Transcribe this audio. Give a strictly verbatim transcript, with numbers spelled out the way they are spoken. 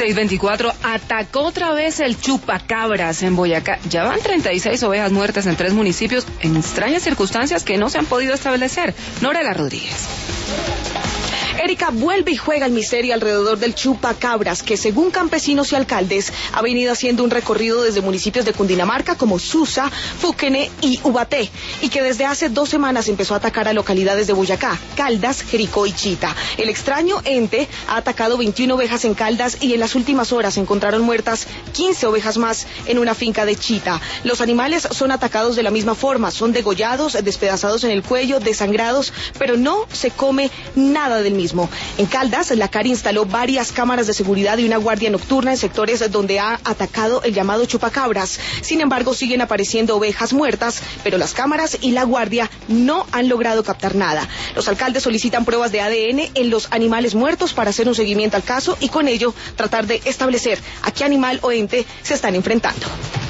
seis veinticuatro, atacó otra vez el chupacabras en Boyacá. Ya van treinta y seis ovejas muertas en tres municipios en extrañas circunstancias que no se han podido establecer. Norela Rodríguez. Erika, vuelve y juega el misterio alrededor del chupacabras, que según campesinos y alcaldes ha venido haciendo un recorrido desde municipios de Cundinamarca como Susa, Fuquene y Ubaté, y que desde hace dos semanas empezó a atacar a localidades de Boyacá, Caldas, Jericó y Chita. El extraño ente ha atacado veintiuna ovejas en Caldas y en las últimas horas encontraron muertas quince ovejas más en una finca de Chita. Los animales son atacados de la misma forma, son degollados, despedazados en el cuello, desangrados, pero no se come nada del mismo. En Caldas, la C A R instaló varias cámaras de seguridad y una guardia nocturna en sectores donde ha atacado el llamado chupacabras. Sin embargo, siguen apareciendo ovejas muertas, pero las cámaras y la guardia no han logrado captar nada. Los alcaldes solicitan pruebas de A D N en los animales muertos para hacer un seguimiento al caso y con ello tratar de establecer a qué animal o ente se están enfrentando.